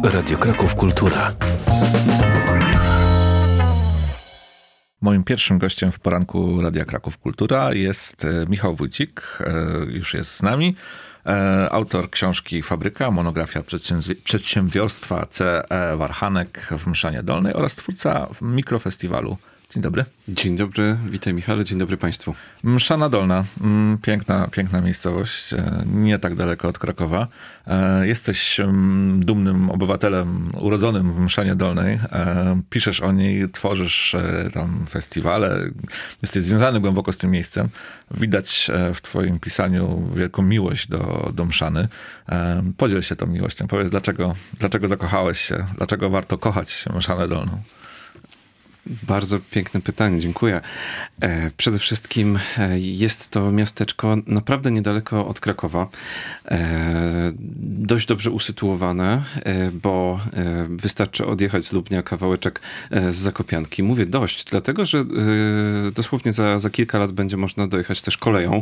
Radio Kraków Kultura. Moim pierwszym gościem w poranku Radia Kraków Kultura jest Michał Wójcik, już jest z nami. Autor książki Fabryka, monografia przedsiębiorstwa C.E. Warchanek w Mszanie Dolnej oraz twórca mikrofestiwalu. Dzień dobry. Dzień dobry, witaj Michale, dzień dobry Państwu. Mszana Dolna, piękna miejscowość, nie tak daleko od Krakowa. Jesteś dumnym obywatelem urodzonym w Mszanie Dolnej. Piszesz o niej, tworzysz tam festiwale. Jesteś związany głęboko z tym miejscem. Widać w twoim pisaniu wielką miłość do Mszany. Podziel się tą miłością. Powiedz, dlaczego zakochałeś się? Dlaczego warto kochać Mszanę Dolną? Bardzo piękne pytanie, dziękuję. Przede wszystkim jest to miasteczko naprawdę niedaleko od Krakowa. Dość dobrze usytuowane, bo wystarczy odjechać z Lubnia kawałeczek z Zakopianki. Mówię dość, dlatego że dosłownie za kilka lat będzie można dojechać też koleją.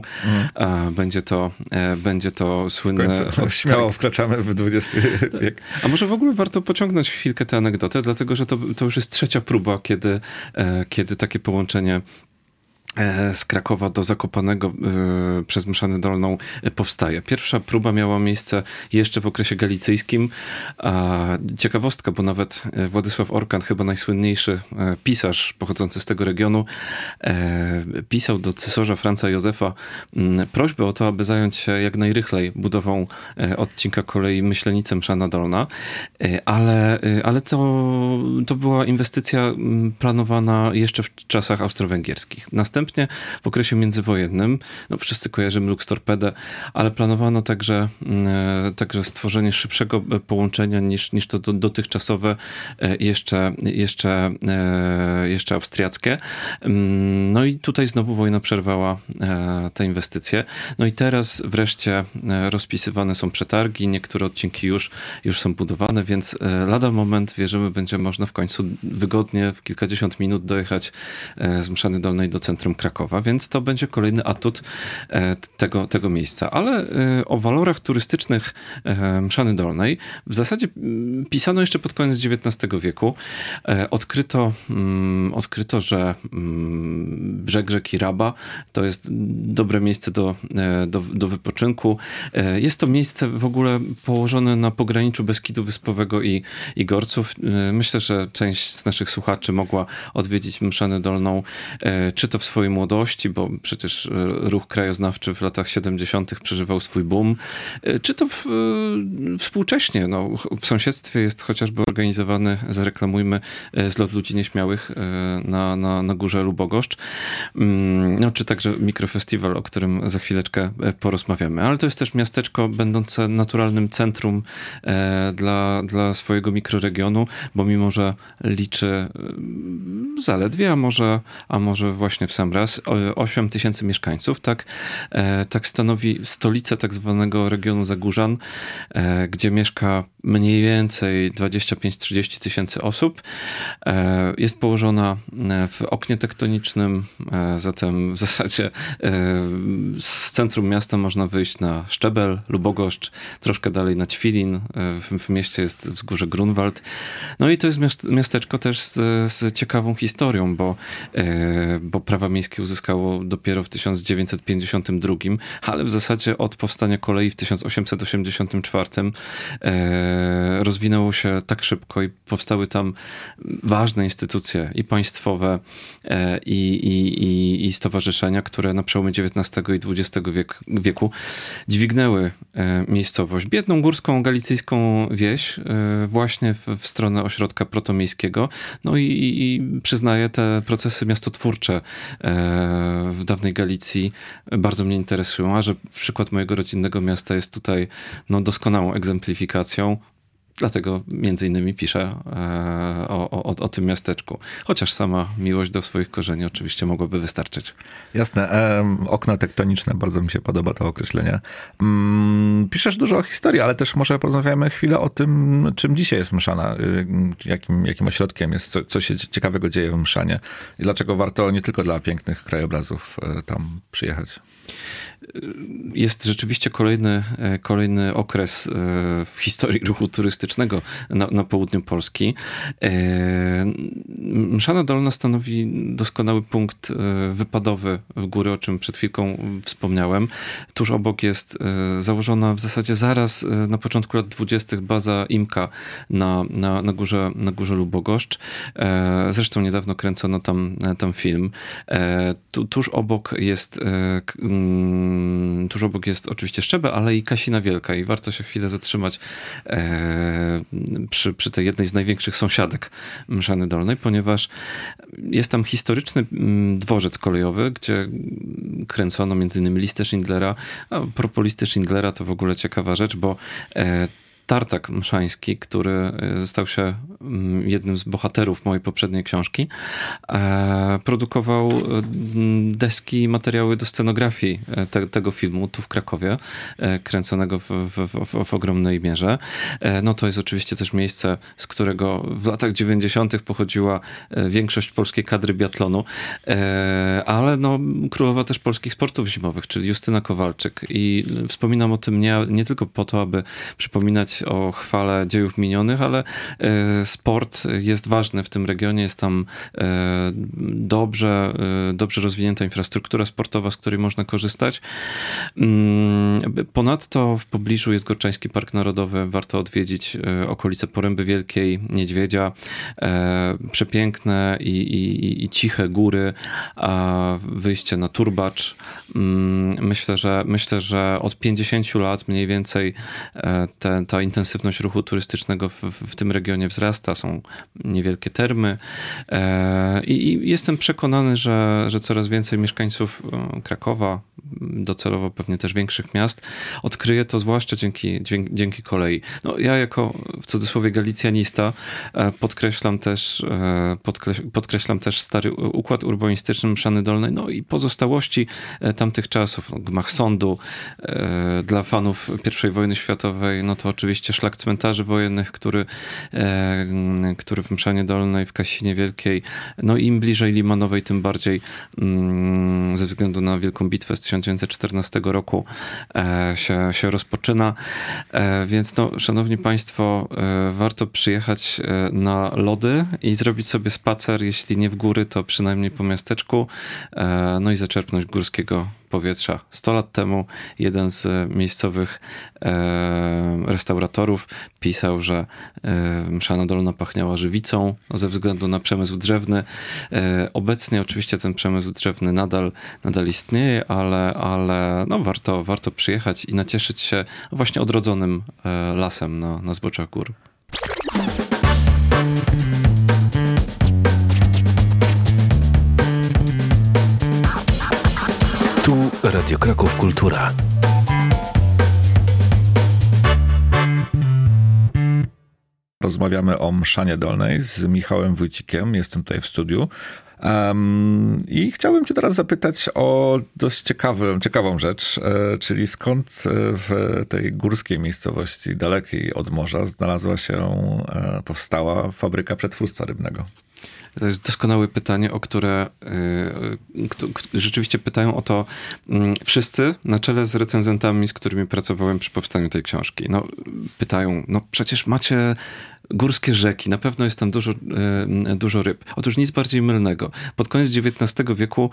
Będzie to słynne... Śmiało wkraczamy w XX wiek. A może w ogóle warto pociągnąć chwilkę tę anegdotę, dlatego że to już jest trzecia próba, kiedy takie połączenie z Krakowa do Zakopanego przez Mszanę Dolną powstaje. Pierwsza próba miała miejsce jeszcze w okresie galicyjskim. Ciekawostka, bo nawet Władysław Orkan, chyba najsłynniejszy pisarz pochodzący z tego regionu, pisał do cesarza Franza Józefa prośbę o to, aby zająć się jak najrychlej budową odcinka kolei Myślenice-Mszana Dolna, ale to była inwestycja planowana jeszcze w czasach austro-węgierskich. Następnie w okresie międzywojennym, wszyscy kojarzymy Lux-Torpedę, ale planowano także stworzenie szybszego połączenia niż to dotychczasowe, jeszcze austriackie. No i tutaj znowu wojna przerwała te inwestycje. No i teraz wreszcie rozpisywane są przetargi, niektóre odcinki już są budowane, więc lada moment, wierzymy, będzie można w końcu wygodnie w kilkadziesiąt minut dojechać z Mszany Dolnej do centrum Krakowa, więc to będzie kolejny atut tego miejsca. Ale o walorach turystycznych Mszany Dolnej w zasadzie pisano jeszcze pod koniec XIX wieku. Odkryto, że brzeg rzeki Raba to jest dobre miejsce do wypoczynku. Jest to miejsce w ogóle położone na pograniczu Beskidu Wyspowego i Gorców. Myślę, że część z naszych słuchaczy mogła odwiedzić Mszanę Dolną, czy to w swojej młodości, bo przecież ruch krajoznawczy w latach 70. przeżywał swój boom, czy to współcześnie. W sąsiedztwie jest chociażby organizowany, zareklamujmy, zlot ludzi nieśmiałych na górze Lubogoszcz, czy także mikrofestiwal, o którym za chwileczkę porozmawiamy. Ale to jest też miasteczko będące naturalnym centrum dla swojego mikroregionu, bo mimo, że liczy zaledwie, a może właśnie w sam raz 8 tysięcy mieszkańców, tak stanowi stolicę tak zwanego regionu Zagórzan, gdzie mieszka mniej więcej 25-30 tysięcy osób. Jest położona w oknie tektonicznym, zatem w zasadzie z centrum miasta można wyjść na Szczebel, Lubogoszcz, troszkę dalej na Ćwilin, w mieście jest wzgórze Grunwald. No i to jest miasteczko też z ciekawą historią, bo prawa miejskie uzyskało dopiero w 1952, ale w zasadzie od powstania kolei w 1884 rozwinęło się tak szybko i powstały tam ważne instytucje i państwowe, i stowarzyszenia, które na przełomie XIX i XX wieku dźwignęły miejscowość, biedną górską galicyjską wieś, właśnie w stronę ośrodka protomiejskiego. No i przyznaję, te procesy miastotwórcze w dawnej Galicji bardzo mnie interesują, a że przykład mojego rodzinnego miasta jest tutaj doskonałą egzemplifikacją. Dlatego między innymi piszę o tym miasteczku. Chociaż sama miłość do swoich korzeni oczywiście mogłaby wystarczyć. Jasne. Okna tektoniczne, bardzo mi się podoba to określenie. Piszesz dużo o historii, ale też może porozmawiamy chwilę o tym, czym dzisiaj jest Mszana, jakim ośrodkiem jest, co się ciekawego dzieje w Mszanie i dlaczego warto nie tylko dla pięknych krajobrazów tam przyjechać. Jest rzeczywiście kolejny okres w historii ruchu turystycznego, turystycznego na południu Polski. Mszana Dolna stanowi doskonały punkt wypadowy w góry, o czym przed chwilką wspomniałem. Tuż obok jest założona w zasadzie zaraz na początku lat 20. baza IMKA na górze Lubogoszcz. Zresztą niedawno kręcono tam film. Tuż obok jest oczywiście Szczebę, ale i Kasina Wielka i warto się chwilę zatrzymać przy tej jednej z największych sąsiadek Mszany Dolnej, ponieważ jest tam historyczny dworzec kolejowy, gdzie kręcono m.in. listę Schindlera. A propos listy Schindlera to w ogóle ciekawa rzecz, bo Tartak Mszański, który stał się jednym z bohaterów mojej poprzedniej książki, produkował deski i materiały do scenografii tego filmu tu w Krakowie, kręconego w ogromnej mierze. No to jest oczywiście też miejsce, z którego w latach 90. pochodziła większość polskiej kadry biatlonu, ale no, królowa też polskich sportów zimowych, czyli Justyna Kowalczyk. I wspominam o tym nie tylko po to, aby przypominać o chwale dziejów minionych, ale sport jest ważny w tym regionie. Jest tam dobrze rozwinięta infrastruktura sportowa, z której można korzystać. Ponadto w pobliżu jest Gorczański Park Narodowy. Warto odwiedzić okolice Poręby Wielkiej, Niedźwiedzia. Przepiękne i ciche góry, a wyjście na Turbacz. Myślę, że od 50 lat mniej więcej ta intensywność ruchu turystycznego w tym regionie wzrasta. Są niewielkie termy i jestem przekonany, że coraz więcej mieszkańców Krakowa, docelowo pewnie też większych miast, odkryje to zwłaszcza dzięki kolei. No, ja jako w cudzysłowie galicjanista podkreślam też stary układ urbanistyczny Mszany Dolnej, no i pozostałości tamtych czasów. No, gmach sądu dla fanów I wojny światowej, no to oczywiście szlak cmentarzy wojennych, który w Mszanie Dolnej, w Kasinie Wielkiej, no im bliżej Limanowej, tym bardziej ze względu na Wielką Bitwę z 1914 roku się rozpoczyna. Więc no, szanowni państwo, warto przyjechać na lody i zrobić sobie spacer, jeśli nie w góry, to przynajmniej po miasteczku, no i zaczerpnąć górskiego powietrza. 100 lat temu jeden z miejscowych restauratorów pisał, że Mszana Dolna pachniała żywicą ze względu na przemysł drzewny. Obecnie oczywiście ten przemysł drzewny nadal istnieje, ale no warto przyjechać i nacieszyć się właśnie odrodzonym lasem na zboczach gór. Tu Radio Kraków Kultura. Rozmawiamy o Mszanie Dolnej z Michałem Wójcikiem. Jestem tutaj w studiu. I chciałbym cię teraz zapytać o dość ciekawą rzecz, czyli skąd w tej górskiej miejscowości, dalekiej od morza, powstała fabryka przetwórstwa rybnego? To jest doskonałe pytanie, o które rzeczywiście pytają o to wszyscy, na czele z recenzentami, z którymi pracowałem przy powstaniu tej książki. No, pytają, no przecież macie górskie rzeki, na pewno jest tam dużo ryb. Otóż nic bardziej mylnego. Pod koniec XIX wieku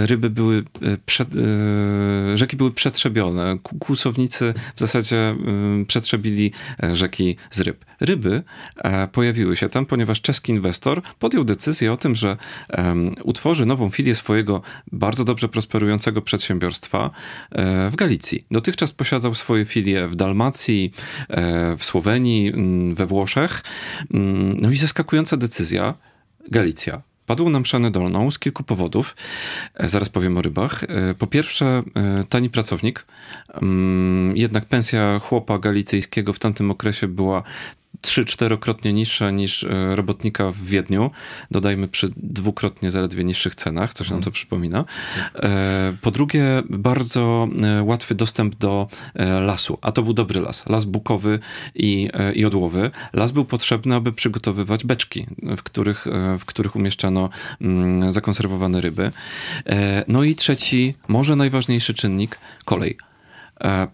rzeki były przetrzebione. Kłusownicy w zasadzie przetrzebili rzeki z ryb. Ryby pojawiły się tam, ponieważ czeski inwestor podjął decyzję o tym, że utworzy nową filię swojego bardzo dobrze prosperującego przedsiębiorstwa w Galicji. Dotychczas posiadał swoje filie w Dalmacji, w Słowenii, we Włoszech. No i zaskakująca decyzja, Galicja. Padł na Mszanę Dolną z kilku powodów. Zaraz powiem o rybach. Po pierwsze, tani pracownik. Jednak pensja chłopa galicyjskiego w tamtym okresie była 3-4-krotnie niższa niż robotnika w Wiedniu. Dodajmy przy dwukrotnie zaledwie niższych cenach, coś nam to przypomina. Po drugie, bardzo łatwy dostęp do lasu. A to był dobry las. Las bukowy i jodłowy. Las był potrzebny, aby przygotowywać beczki, w których umieszczano zakonserwowane ryby. No i trzeci, może najważniejszy czynnik, kolej.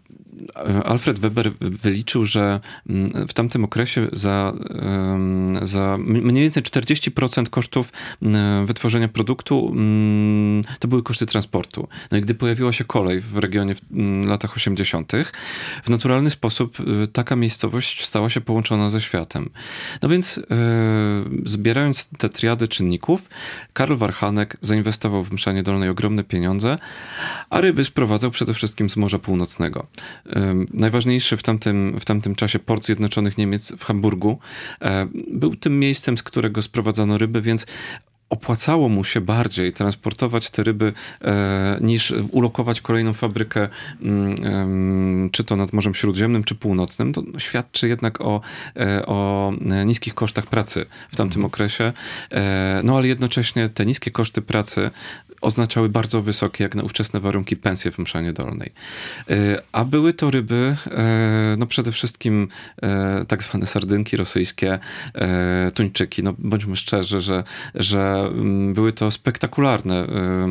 Alfred Weber wyliczył, że w tamtym okresie za mniej więcej 40% kosztów wytworzenia produktu to były koszty transportu. No i gdy pojawiła się kolej w regionie w latach 80., w naturalny sposób taka miejscowość stała się połączona ze światem. No więc zbierając te triady czynników, Karl Warchanek zainwestował w Mszanie Dolnej ogromne pieniądze, a ryby sprowadzał przede wszystkim z Morza Północnego. Najważniejszy w tamtym czasie port Zjednoczonych Niemiec w Hamburgu był tym miejscem, z którego sprowadzano ryby, więc opłacało mu się bardziej transportować te ryby niż ulokować kolejną fabrykę, czy to nad Morzem Śródziemnym, czy Północnym. To świadczy jednak o niskich kosztach pracy w tamtym okresie. No ale jednocześnie te niskie koszty pracy oznaczały bardzo wysokie, jak na ówczesne warunki, pensje w Mszanie Dolnej. A były to ryby, no przede wszystkim tak zwane sardynki rosyjskie, tuńczyki. No bądźmy szczerzy, że były to spektakularne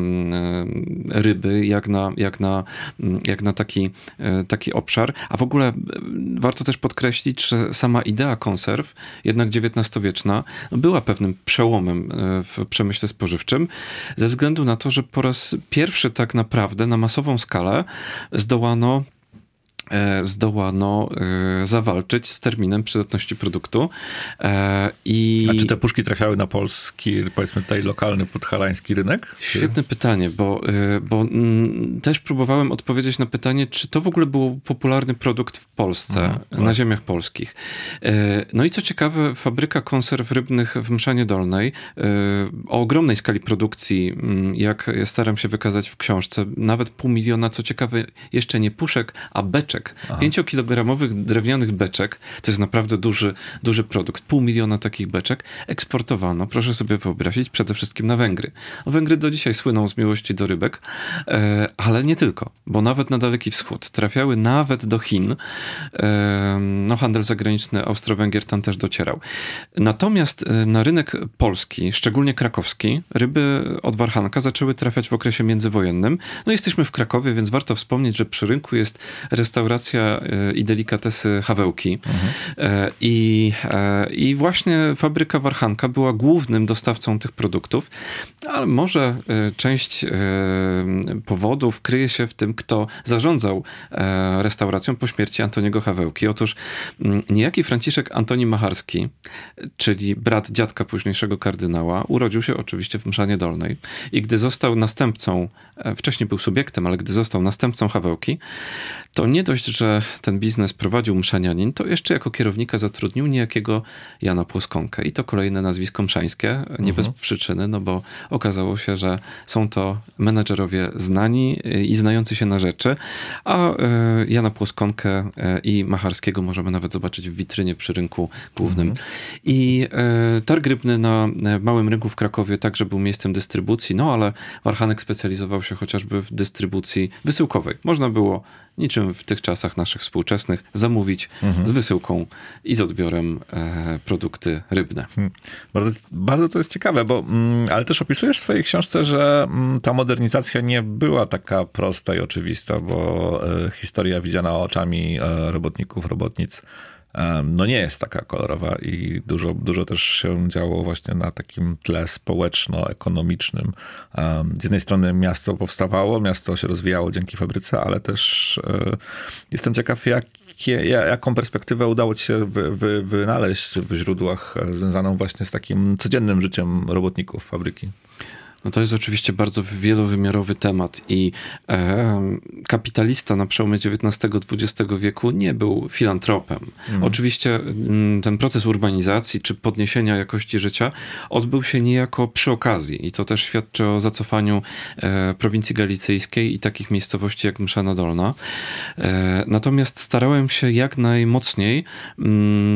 ryby, jak na taki obszar. A w ogóle warto też podkreślić, że sama idea konserw, jednak XIX-wieczna, była pewnym przełomem w przemyśle spożywczym, ze względu na to, że po raz pierwszy tak naprawdę na masową skalę zdołano zawalczyć z terminem przydatności produktu. A czy te puszki trafiały na polski, powiedzmy tutaj lokalny, podhalański rynek? Świetne pytanie, bo też próbowałem odpowiedzieć na pytanie, czy to w ogóle był popularny produkt w Polsce, na ziemiach polskich. No i co ciekawe, fabryka konserw rybnych w Mszanie Dolnej o ogromnej skali produkcji, jak staram się wykazać w książce, nawet 500 000, co ciekawe, jeszcze nie puszek, a beczek. 5-kilogramowych drewnianych beczek, to jest naprawdę duży produkt. 500 000 takich beczek eksportowano, proszę sobie wyobrazić, przede wszystkim na Węgry. Węgry do dzisiaj słyną z miłości do rybek, ale nie tylko, bo nawet na Daleki Wschód trafiały, nawet do Chin. No, handel zagraniczny Austro-Węgier tam też docierał. Natomiast na rynek polski, szczególnie krakowski, ryby od Warchanka zaczęły trafiać w okresie międzywojennym. No, jesteśmy w Krakowie, więc warto wspomnieć, że przy rynku jest restauracja i delikatesy Hawełki. I właśnie fabryka Warchanka była głównym dostawcą tych produktów, ale może część powodów kryje się w tym, kto zarządzał restauracją po śmierci Antoniego Hawełki. Otóż niejaki Franciszek Antoni Macharski, czyli brat dziadka późniejszego kardynała, urodził się oczywiście w Mszanie Dolnej i gdy został następcą, wcześniej był subiektem, ale gdy został następcą Hawełki, to nie dość, że ten biznes prowadził mszanianin, to jeszcze jako kierownika zatrudnił niejakiego Jana Płoskonkę. I to kolejne nazwisko mszańskie, nie bez przyczyny, no bo okazało się, że są to menadżerowie znani i znający się na rzeczy, a Jana Płoskonkę i Macharskiego możemy nawet zobaczyć w witrynie przy rynku głównym. I targ rybny na małym rynku w Krakowie także był miejscem dystrybucji, no ale Warchanek specjalizował się chociażby w dystrybucji wysyłkowej. Można było niczym w tych czasach naszych współczesnych zamówić z wysyłką i z odbiorem produkty rybne. Bardzo to jest ciekawe, ale też opisujesz w swojej książce, że ta modernizacja nie była taka prosta i oczywista, bo historia widziana oczami robotników, robotnic no nie jest taka kolorowa i dużo też się działo właśnie na takim tle społeczno-ekonomicznym. Z jednej strony miasto powstawało, miasto się rozwijało dzięki fabryce, ale też jestem ciekaw, jaką perspektywę udało ci się wynaleźć w źródłach związaną właśnie z takim codziennym życiem robotników fabryki. No to jest oczywiście bardzo wielowymiarowy temat i kapitalista na przełomie XIX-XX wieku nie był filantropem. Oczywiście ten proces urbanizacji czy podniesienia jakości życia odbył się niejako przy okazji i to też świadczy o zacofaniu prowincji galicyjskiej i takich miejscowości jak Mszana Dolna. Natomiast starałem się jak najmocniej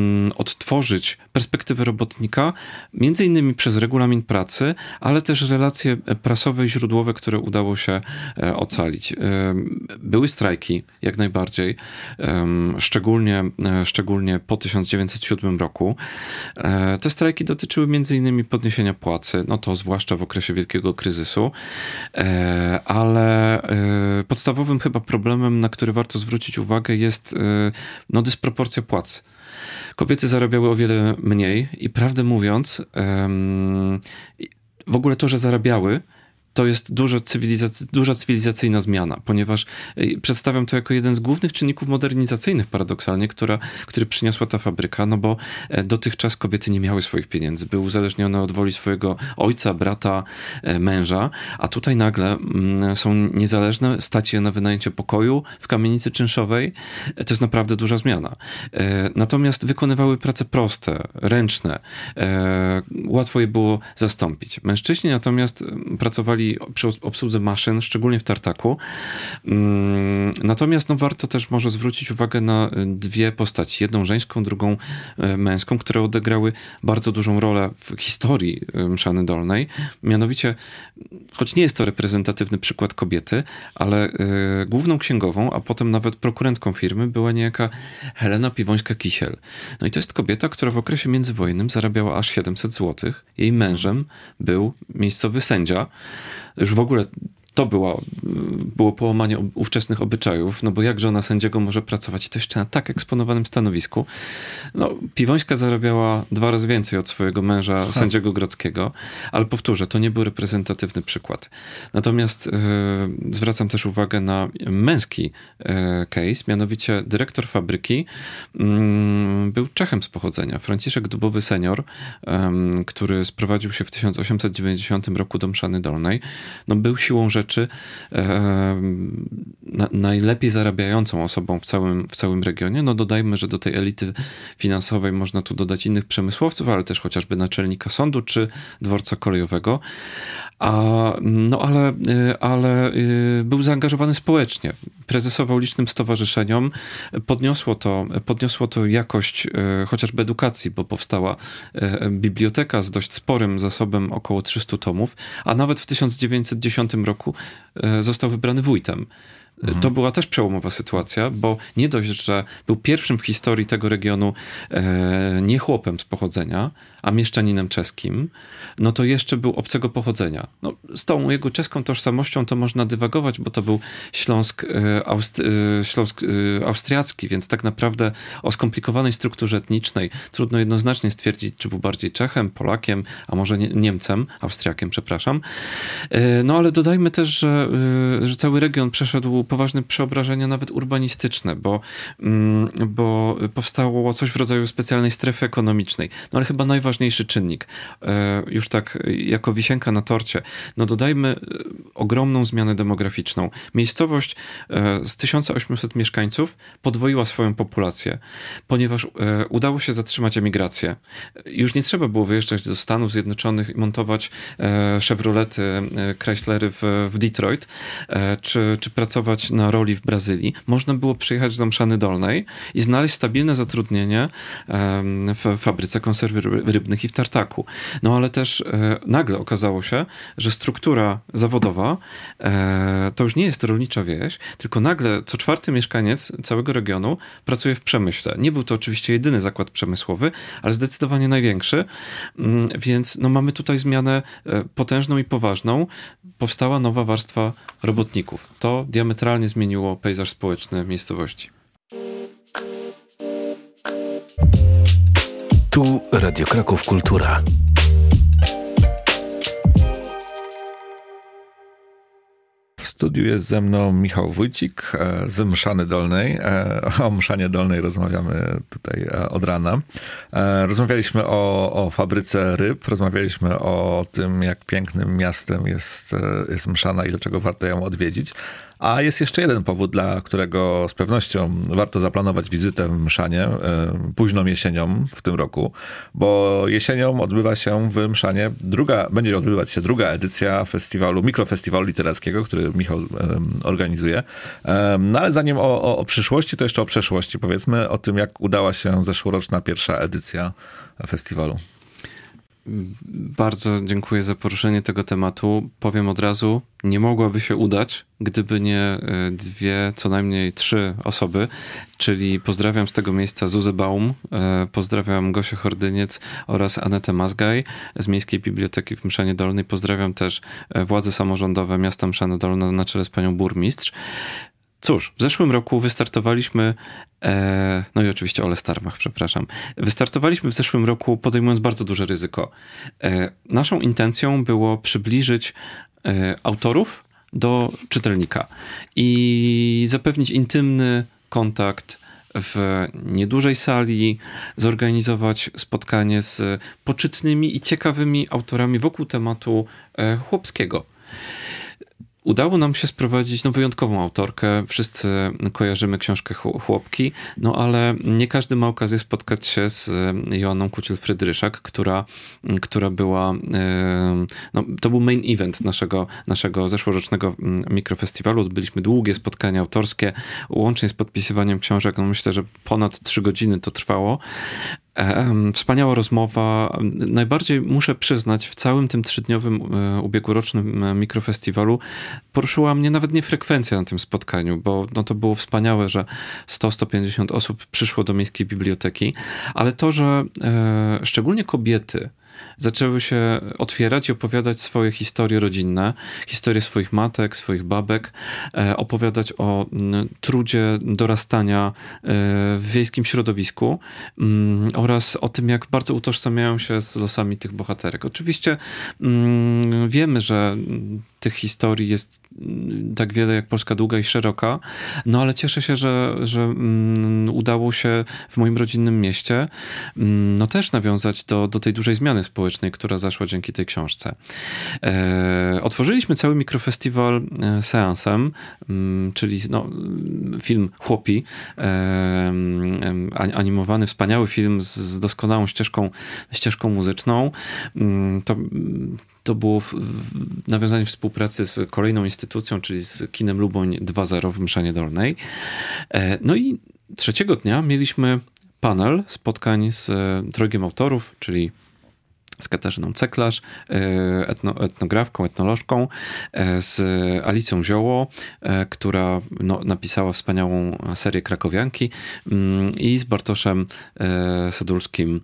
odtworzyć perspektywę robotnika, między innymi przez regulamin pracy, ale też relacje relacje prasowe i źródłowe, które udało się ocalić. Były strajki, jak najbardziej, szczególnie po 1907 roku. Te strajki dotyczyły m.in. podniesienia płacy, no to zwłaszcza w okresie wielkiego kryzysu, ale podstawowym chyba problemem, na który warto zwrócić uwagę, jest dysproporcja płac. Kobiety zarabiały o wiele mniej i prawdę mówiąc, w ogóle to, że zarabiały, to jest duża cywilizacyjna zmiana, ponieważ przedstawiam to jako jeden z głównych czynników modernizacyjnych paradoksalnie, który przyniosła ta fabryka, no bo dotychczas kobiety nie miały swoich pieniędzy, były uzależnione od woli swojego ojca, brata, męża, a tutaj nagle są niezależne, stać je na wynajęcie pokoju w kamienicy czynszowej, to jest naprawdę duża zmiana. Natomiast wykonywały prace proste, ręczne, łatwo je było zastąpić. Mężczyźni natomiast pracowali przy obsłudze maszyn, szczególnie w tartaku. Natomiast warto też może zwrócić uwagę na dwie postaci. Jedną żeńską, drugą męską, które odegrały bardzo dużą rolę w historii Mszany Dolnej. Mianowicie, choć nie jest to reprezentatywny przykład kobiety, ale główną księgową, a potem nawet prokurentką firmy była niejaka Helena Piwońska-Kisiel. No i to jest kobieta, która w okresie międzywojennym zarabiała aż 700 zł. Jej mężem był miejscowy sędzia. Już w ogóle to było połamanie ówczesnych obyczajów, no bo jak żona sędziego może pracować i to jeszcze na tak eksponowanym stanowisku. Piwońska zarabiała 2 razy więcej od swojego męża, sędziego grodzkiego, ale powtórzę, to nie był reprezentatywny przykład. Natomiast zwracam też uwagę na męski case, mianowicie dyrektor fabryki był Czechem z pochodzenia, Franciszek Dubowy senior, który sprowadził się w 1890 roku do Mszany Dolnej. Był siłą rzeczy najlepiej zarabiającą osobą w całym regionie. Dodajmy, że do tej elity finansowej można tu dodać innych przemysłowców, ale też chociażby naczelnika sądu czy dworca kolejowego. Ale był zaangażowany społecznie. Prezesował licznym stowarzyszeniom. Podniosło to jakość chociażby edukacji, bo powstała biblioteka z dość sporym zasobem około 300 tomów, a nawet w 1910 roku został wybrany wójtem. To była też przełomowa sytuacja, bo nie dość, że był pierwszym w historii tego regionu nie chłopem z pochodzenia, a mieszczaninem czeskim, to jeszcze był obcego pochodzenia. Z tą jego czeską tożsamością to można dywagować, bo to był Śląsk austriacki, więc tak naprawdę o skomplikowanej strukturze etnicznej trudno jednoznacznie stwierdzić, czy był bardziej Czechem, Polakiem, a może Niemcem, Austriakiem, przepraszam. Ale dodajmy też, że cały region przeszedł poważne przeobrażenia, nawet urbanistyczne, bo powstało coś w rodzaju specjalnej strefy ekonomicznej. Ale chyba najważniejszy czynnik, już tak jako wisienka na torcie, dodajmy ogromną zmianę demograficzną. Miejscowość z 1800 mieszkańców podwoiła swoją populację, ponieważ udało się zatrzymać emigrację. Już nie trzeba było wyjeżdżać do Stanów Zjednoczonych i montować Chevrolety, Chryslery w Detroit, czy pracować na roli w Brazylii. Można było przyjechać do Mszany Dolnej i znaleźć stabilne zatrudnienie w fabryce konserwy rybnych i w tartaku. Ale też nagle okazało się, że struktura zawodowa to już nie jest rolnicza wieś, tylko nagle co 4. mieszkaniec całego regionu pracuje w przemyśle. Nie był to oczywiście jedyny zakład przemysłowy, ale zdecydowanie największy, więc mamy tutaj zmianę potężną i poważną. Powstała nowa warstwa robotników. To diametralnie zmieniło pejzaż społeczny miejscowości. Tu Radio Kraków Kultura. W studiu jest ze mną Michał Wójcik z Mszany Dolnej. O Mszanie Dolnej rozmawiamy tutaj od rana. Rozmawialiśmy o fabryce ryb, rozmawialiśmy o tym, jak pięknym miastem jest Mszana i dlaczego warto ją odwiedzić. A jest jeszcze jeden powód, dla którego z pewnością warto zaplanować wizytę w Mszanie późną jesienią w tym roku, bo jesienią odbywa się w Mszanie będzie odbywać się druga edycja mikrofestiwalu literackiego, który Michał organizuje. Ale zanim o przyszłości, to jeszcze o przeszłości. Powiedzmy o tym, jak udała się zeszłoroczna pierwsza edycja festiwalu. Bardzo dziękuję za poruszenie tego tematu. Powiem od razu, nie mogłaby się udać, gdyby nie 2, co najmniej 3 osoby, czyli pozdrawiam z tego miejsca Zuzę Baum, pozdrawiam Gosię Hordyniec oraz Anetę Mazgaj z Miejskiej Biblioteki w Mszanie Dolnej. Pozdrawiam też władze samorządowe miasta Mszana Dolna na czele z panią burmistrz. Cóż, w zeszłym roku wystartowaliśmy, no i oczywiście Ole Starmach, przepraszam. Wystartowaliśmy w zeszłym roku podejmując bardzo duże ryzyko. Naszą intencją było przybliżyć autorów do czytelnika i zapewnić intymny kontakt w niedużej sali, zorganizować spotkanie z poczytnymi i ciekawymi autorami wokół tematu chłopskiego. Udało nam się sprowadzić wyjątkową autorkę. Wszyscy kojarzymy książkę Chłopki, ale nie każdy ma okazję spotkać się z Joanną Kuciel-Frydryszak, która była... to był main event naszego zeszłorocznego mikrofestiwalu. Odbyliśmy długie spotkania autorskie, łącznie z podpisywaniem książek. Myślę, że ponad 3 godziny to trwało. Wspaniała rozmowa. Najbardziej muszę przyznać, w całym tym 3-dniowym ubiegłorocznym mikrofestiwalu poruszyła mnie nawet nie frekwencja na tym spotkaniu, bo to było wspaniałe, że 100-150 osób przyszło do Miejskiej Biblioteki, ale to, że szczególnie kobiety zaczęły się otwierać i opowiadać swoje historie rodzinne, historie swoich matek, swoich babek, opowiadać o trudzie dorastania w wiejskim środowisku oraz o tym, jak bardzo utożsamiają się z losami tych bohaterek. Oczywiście wiemy, że tych historii jest tak wiele jak Polska długa i szeroka, ale cieszę się, że udało się w moim rodzinnym mieście też nawiązać do tej dużej zmiany społecznej, która zaszła dzięki tej książce. Otworzyliśmy cały mikrofestiwal seansem, czyli film Chłopi, animowany, wspaniały film z doskonałą ścieżką muzyczną. To było nawiązanie współpracy z kolejną instytucją, czyli z Kinem Luboń 2.0 w Mszanie Dolnej. I 3 dnia mieliśmy panel spotkań z trojgiem autorów, czyli z Katarzyną Ceklarz, etnografką, etnolożką, z Alicją Zioło, która napisała wspaniałą serię Krakowianki, i z Bartoszem Sadulskim,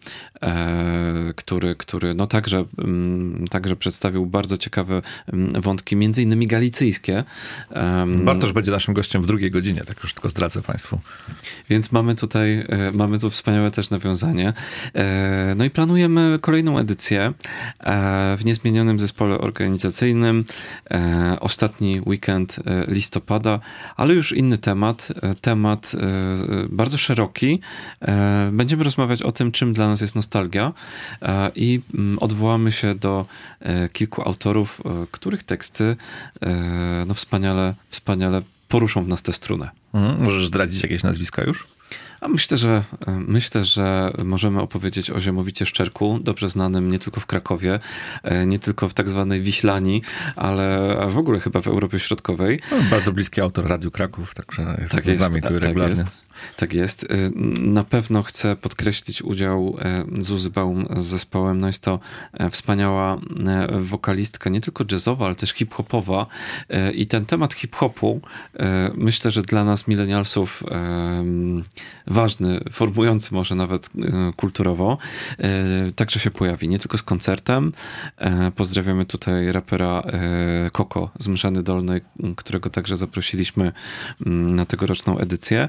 który także przedstawił bardzo ciekawe wątki, między innymi galicyjskie. Bartosz będzie naszym gościem w 2 godzinie, tak już tylko zdradzę państwu. Więc mamy tu wspaniałe też nawiązanie. I planujemy kolejną edycję w niezmienionym zespole organizacyjnym. Ostatni weekend listopada, ale już inny temat bardzo szeroki. Będziemy rozmawiać o tym, czym dla nas jest nostalgia, i odwołamy się do kilku autorów, których teksty wspaniale poruszą w nas tę strunę. Możesz zdradzić jakieś nazwiska już? A myślę, że możemy opowiedzieć o Ziemowicie Szczerku, dobrze znanym nie tylko w Krakowie, nie tylko w tak zwanej Wiślani, ale w ogóle chyba w Europie Środkowej. Bardzo bliski autor Radiu Kraków, także jest z nami tu regularnie. Tak jest. Na pewno chcę podkreślić udział Zuzy Baum z zespołem. Jest to wspaniała wokalistka, nie tylko jazzowa, ale też hip-hopowa. I ten temat hip-hopu, myślę, że dla nas milenialsów ważny, formujący może nawet kulturowo, także się pojawi. Nie tylko z koncertem. Pozdrawiamy tutaj rapera Koko z Mszany Dolnej, którego także zaprosiliśmy na tegoroczną edycję.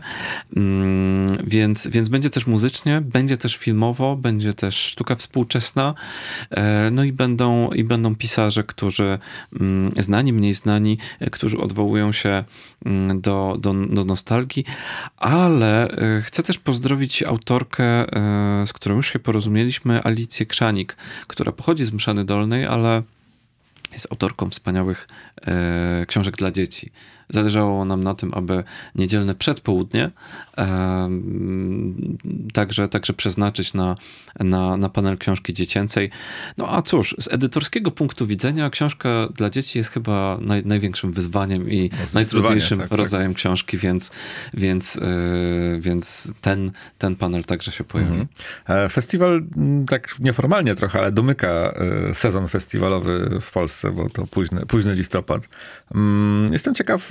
Więc będzie też muzycznie, będzie też filmowo, będzie też sztuka współczesna, i będą pisarze, którzy znani, mniej znani, którzy odwołują się do nostalgii, ale chcę też pozdrowić autorkę, z którą już się porozumieliśmy, Alicję Krzanik, która pochodzi z Mszany Dolnej, ale jest autorką wspaniałych książek dla dzieci. zależało nam na tym, aby niedzielne przedpołudnie także przeznaczyć na panel książki dziecięcej. No a cóż, z edytorskiego punktu widzenia książka dla dzieci jest chyba największym wyzwaniem i najtrudniejszym rodzajem książki, więc ten panel także się pojawi. Festiwal tak nieformalnie trochę, ale domyka sezon festiwalowy w Polsce, bo to późny listopad. Jestem ciekaw,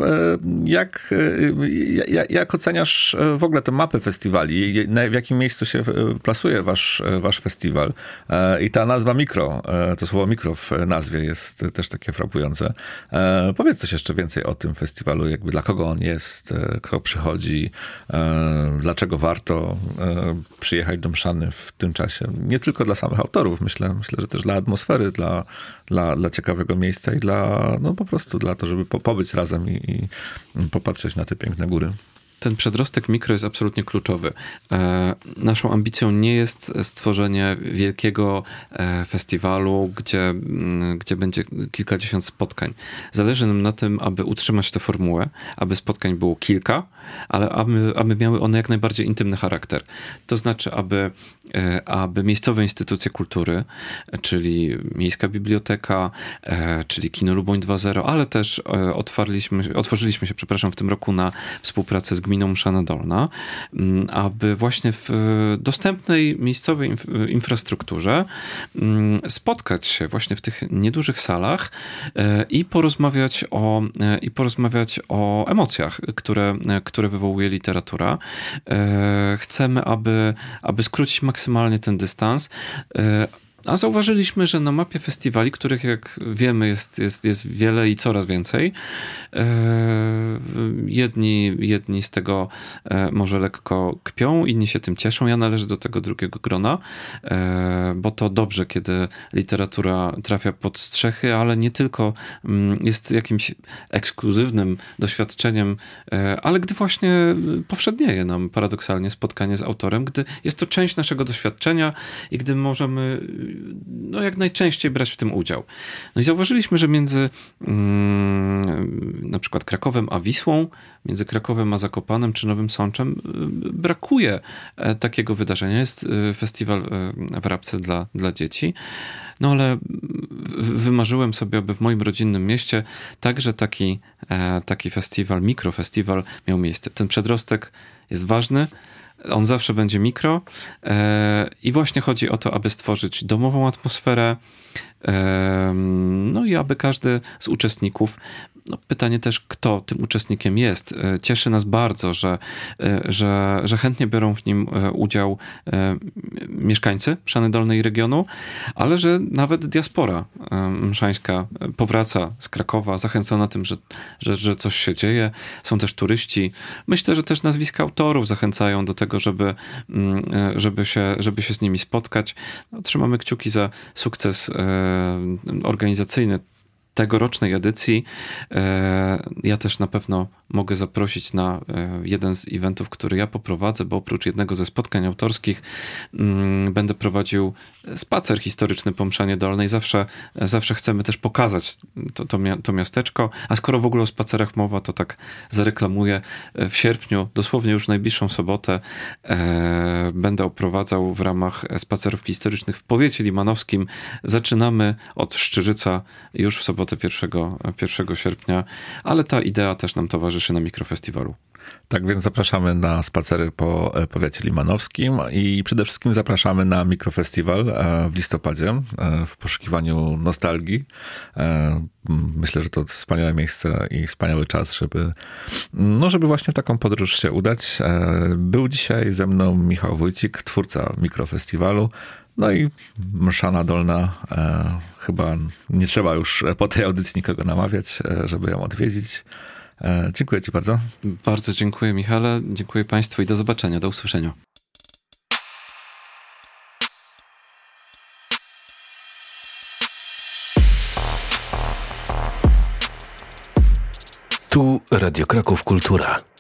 jak oceniasz w ogóle tę mapę festiwali? W jakim miejscu się plasuje wasz festiwal? I ta nazwa mikro, to słowo mikro w nazwie jest też takie frapujące. Powiedz coś jeszcze więcej o tym festiwalu, jakby dla kogo on jest, kto przychodzi, dlaczego warto przyjechać do Mszany w tym czasie. Nie tylko dla samych autorów, myślę, że też dla atmosfery, dla ciekawego miejsca i po prostu dla to, żeby pobyć razem i popatrzeć na te piękne góry. Ten przedrostek mikro jest absolutnie kluczowy. Naszą ambicją nie jest stworzenie wielkiego festiwalu, gdzie będzie kilkadziesiąt spotkań. Zależy nam na tym, aby utrzymać tę formułę, aby spotkań było kilka, ale aby miały one jak najbardziej intymny charakter. To znaczy, aby miejscowe instytucje kultury, czyli Miejska Biblioteka, czyli Kino Luboń 2.0, ale też otworzyliśmy się, w tym roku na współpracę z gminą Mszana Dolna, aby właśnie w dostępnej miejscowej infrastrukturze spotkać się właśnie w tych niedużych salach i porozmawiać o emocjach, które wywołuje literatura. Chcemy, aby skrócić maksymalnie ten dystans. A zauważyliśmy, że na mapie festiwali, których jak wiemy jest wiele i coraz więcej, jedni z tego może lekko kpią, inni się tym cieszą. Ja należę do tego drugiego grona, bo to dobrze, kiedy literatura trafia pod strzechy, ale nie tylko jest jakimś ekskluzywnym doświadczeniem, ale gdy właśnie powszednieje nam paradoksalnie spotkanie z autorem, gdy jest to część naszego doświadczenia i gdy możemy jak najczęściej brać w tym udział. No i zauważyliśmy, że między na przykład Krakowem a Wisłą, między Krakowem a Zakopanem czy Nowym Sączem brakuje takiego wydarzenia. Jest festiwal w Rabce dla dzieci, no ale wymarzyłem sobie, aby w moim rodzinnym mieście także taki festiwal, mikrofestiwal miał miejsce. Ten przedrostek jest ważny. On zawsze będzie mikro i właśnie chodzi o to, aby stworzyć domową atmosferę, no i aby każdy z uczestników, pytanie też, kto tym uczestnikiem jest. Cieszy nas bardzo, że chętnie biorą w nim udział mieszkańcy Mszany Dolnej i regionu, ale że nawet diaspora mszańska powraca z Krakowa, zachęcona tym, że coś się dzieje. Są też turyści. Myślę, że też nazwiska autorów zachęcają do tego, żeby się z nimi spotkać. Trzymamy kciuki za sukces organizacyjny tegorocznej edycji. Ja też na pewno mogę zaprosić na jeden z eventów, który ja poprowadzę, bo oprócz jednego ze spotkań autorskich będę prowadził spacer historyczny po Mszanie Dolnej. Zawsze chcemy też pokazać to miasteczko, a skoro w ogóle o spacerach mowa, to tak zareklamuję. W sierpniu, dosłownie już w najbliższą sobotę, będę oprowadzał w ramach spacerów historycznych w powiecie limanowskim. Zaczynamy od Szczyżyca już w sobotę 1 sierpnia, ale ta idea też nam towarzyszy na mikrofestiwalu. Tak więc zapraszamy na spacery po powiecie limanowskim i przede wszystkim zapraszamy na mikrofestiwal w listopadzie w poszukiwaniu nostalgii. Myślę, że to wspaniałe miejsce i wspaniały czas, żeby właśnie w taką podróż się udać. Był dzisiaj ze mną Michał Wójcik, twórca mikrofestiwalu. No i Mszana Dolna, chyba nie trzeba już po tej audycji nikogo namawiać, żeby ją odwiedzić. Dziękuję ci bardzo. Bardzo dziękuję, Michale. Dziękuję państwu i do zobaczenia, do usłyszenia. Tu Radio Kraków Kultura.